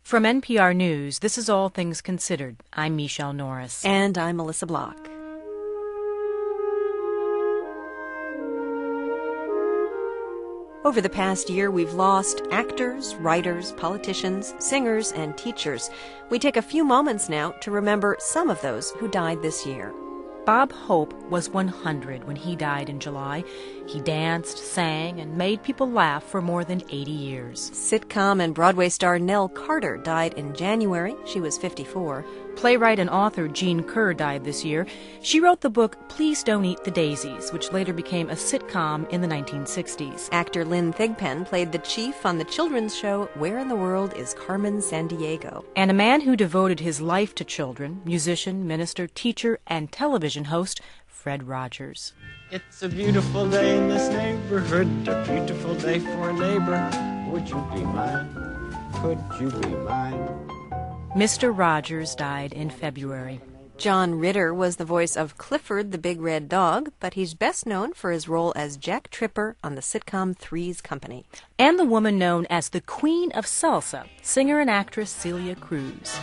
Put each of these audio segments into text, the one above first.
From NPR News, this is All Things Considered. I'm Michelle Norris. And I'm Melissa Block. Over the past year, we've lost actors, writers, politicians, singers, and teachers. We take a few moments now to remember some of those who died this year. Bob Hope was 100 when he died in July. He danced, sang, and made people laugh for more than 80 years. Sitcom and Broadway star Nell Carter died in January. She was 54. Playwright and author Jean Kerr died this year. She wrote the book Please Don't Eat the Daisies, which later became a sitcom in the 1960s. Actor Lynn Thigpen played the chief on the children's show Where in the World is Carmen Sandiego? And a man who devoted his life to children, musician, minister, teacher, and television host, Fred Rogers. It's a beautiful day in this neighborhood, a beautiful day for a neighbor. Would you be mine? Could you be mine? Mr. Rogers died in February. John Ritter was the voice of Clifford the Big Red Dog, but he's best known for his role as Jack Tripper on the sitcom Three's Company. And the woman known as the Queen of Salsa, singer and actress Celia Cruz.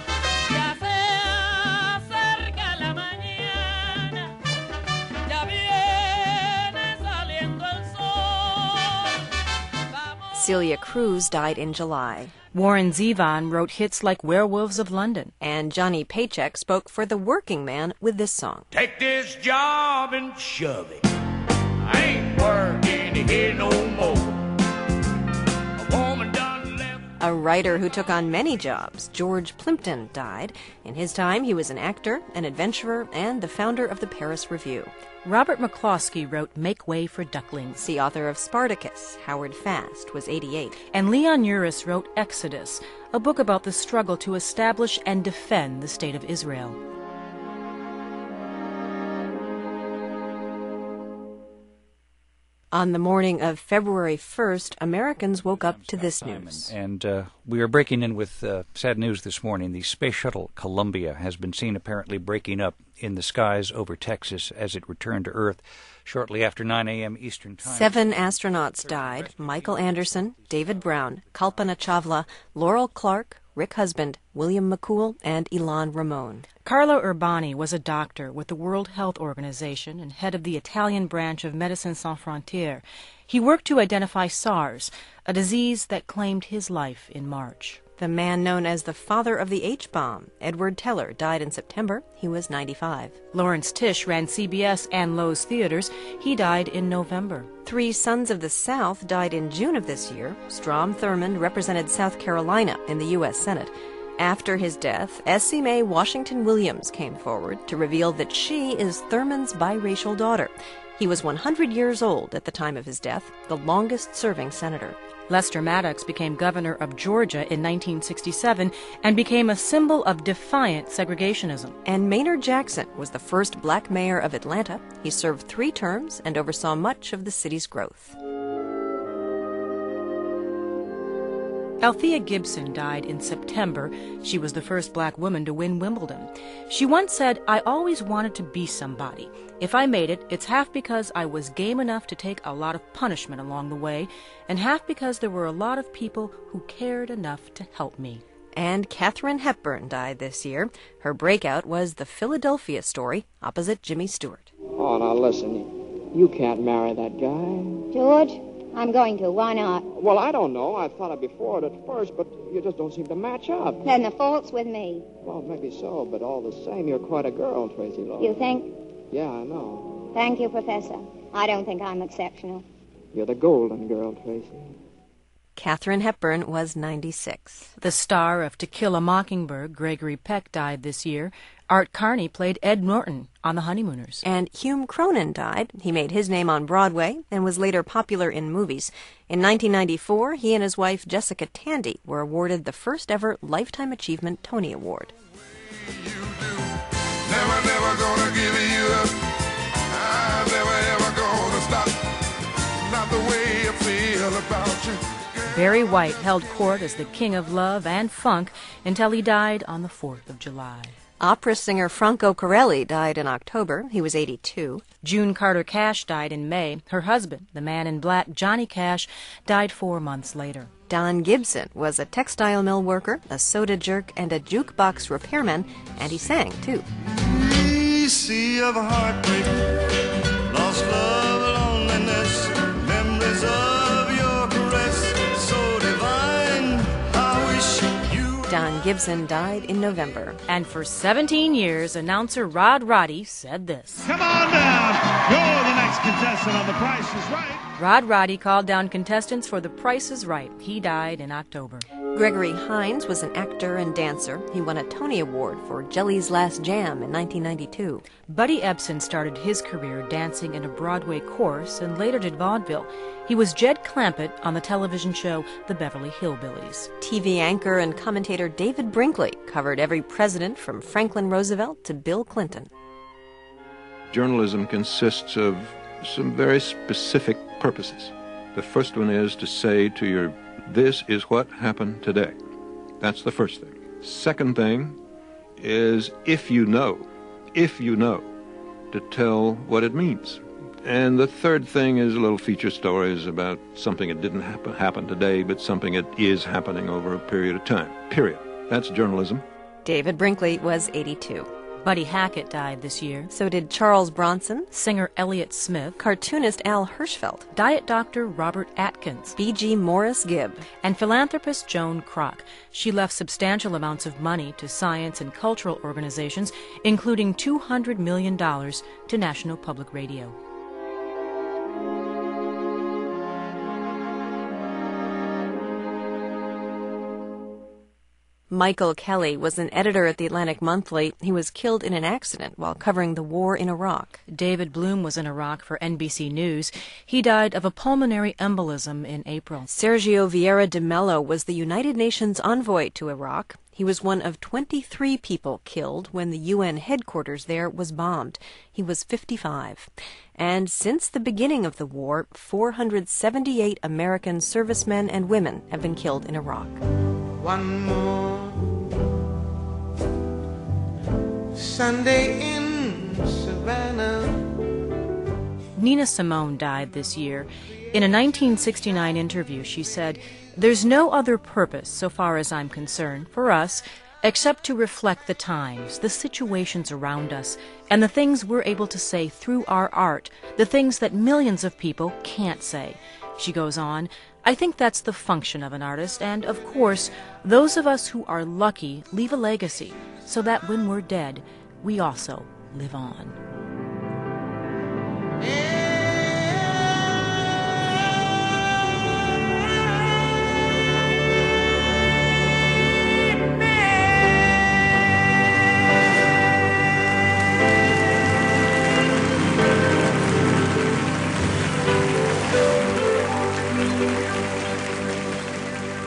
Celia Cruz died in July. Warren Zevon wrote hits like Werewolves of London. And Johnny Paycheck spoke for the working man with this song. Take this job and shove it. I ain't working here no more. A woman done left. A writer who took on many jobs, George Plimpton, died. In his time, he was an actor, an adventurer, and the founder of the Paris Review. Robert McCloskey wrote Make Way for Ducklings. The author of Spartacus, Howard Fast, was 88. And Leon Uris wrote Exodus, a book about the struggle to establish and defend the State of Israel. On the morning of February 1st, Americans woke up to this news. And we are breaking in with sad news this morning. The space shuttle Columbia has been seen apparently breaking up in the skies over Texas as it returned to Earth shortly after 9 a.m. Eastern Time. 7 astronauts died: Michael Anderson, David Brown, Kalpana Chawla, Laurel Clark, Rick Husband, William McCool, and Ilan Ramon. Carlo Urbani was a doctor with the World Health Organization and head of the Italian branch of Médecins Sans Frontières. He worked to identify SARS, a disease that claimed his life in March. The man known as the father of the H-bomb, Edward Teller, died in September. He was 95. Lawrence Tish ran CBS and Lowe's Theaters. He died in November. 3 Sons of the South died in June of this year. Strom Thurmond represented South Carolina in the U.S. Senate. After his death, Essie Mae Washington Williams came forward to reveal that she is Thurmond's biracial daughter. He was 100 years old at the time of his death, the longest-serving senator. Lester Maddox became governor of Georgia in 1967 and became a symbol of defiant segregationism. And Maynard Jackson was the first black mayor of Atlanta. He served 3 terms and oversaw much of the city's growth. Althea Gibson died in September. She was the first black woman to win Wimbledon. She once said, "I always wanted to be somebody. If I made it, it's half because I was game enough to take a lot of punishment along the way, and half because there were a lot of people who cared enough to help me." And Katharine Hepburn died this year. Her breakout was The Philadelphia Story opposite Jimmy Stewart. Oh, now listen, you can't marry that guy. George, I'm going to. Why not? Well, I don't know. I thought I'd be for it at first, but you just don't seem to match up. Then the fault's with me. Well, maybe so, but all the same, you're quite a girl, Tracy Lord. You think? Yeah, I know. Thank you, Professor. I don't think I'm exceptional. You're the golden girl, Tracy. Katharine Hepburn was 96. The star of To Kill a Mockingbird, Gregory Peck, died this year. Art Carney played Ed Norton on The Honeymooners. And Hume Cronyn died. He made his name on Broadway and was later popular in movies. In 1994, he and his wife Jessica Tandy were awarded the first ever Lifetime Achievement Tony Award. Never gonna give you up. I'm never ever gonna stop. Not the way I feel about you. Barry White held court as the king of love and funk until he died on the 4th of July. Opera singer Franco Corelli died in October. He was 82. June Carter Cash died in May. Her husband, the man in black, Johnny Cash, died 4 months later. Don Gibson was a textile mill worker, a soda jerk, and a jukebox repairman, and he sang, too. Sea of heartbreak, lost love, loneliness, memories of your caress, so divine, I wish you... Don Gibson died in November. And for 17 years, announcer Rod Roddy said this. Come on down. You're the next contestant on The Price is Right. Rod Roddy called down contestants for The Price is Right. He died in October. Gregory Hines was an actor and dancer. He won a Tony Award for Jelly's Last Jam in 1992. Buddy Ebsen started his career dancing in a Broadway chorus and later did vaudeville. He was Jed Clampett on the television show The Beverly Hillbillies. TV anchor and commentator David Brinkley covered every president from Franklin Roosevelt to Bill Clinton. Journalism consists of some very specific purposes. The first one is to say to your this is what happened today. That's the first thing. Second thing is if you know, to tell what it means. And the third thing is little feature stories about something that didn't happen today, but something that is happening over a period of time. Period. That's journalism. David Brinkley was 82. Buddy Hackett died this year. So did Charles Bronson, singer Elliott Smith, cartoonist Al Hirschfeld, diet doctor Robert Atkins, B.G. Morris Gibb, and philanthropist Joan Kroc. She left substantial amounts of money to science and cultural organizations, including $200 million to National Public Radio. Michael Kelly was an editor at the Atlantic Monthly. He was killed in an accident while covering the war in Iraq. David Bloom was in Iraq for NBC News. He died of a pulmonary embolism in April. Sergio Vieira de Mello was the United Nations envoy to Iraq. He was one of 23 people killed when the UN headquarters there was bombed. He was 55. And since the beginning of the war, 478 American servicemen and women have been killed in Iraq. One more Sunday in Savannah. Nina Simone died this year. In a 1969 interview, she said, "There's no other purpose, so far as I'm concerned, for us, except to reflect the times, the situations around us, and the things we're able to say through our art, the things that millions of people can't say." She goes on, "I think that's the function of an artist, and, of course, those of us who are lucky leave a legacy, so that when we're dead, we also live on."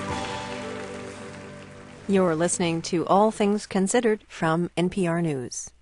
You're listening to All Things Considered from NPR News.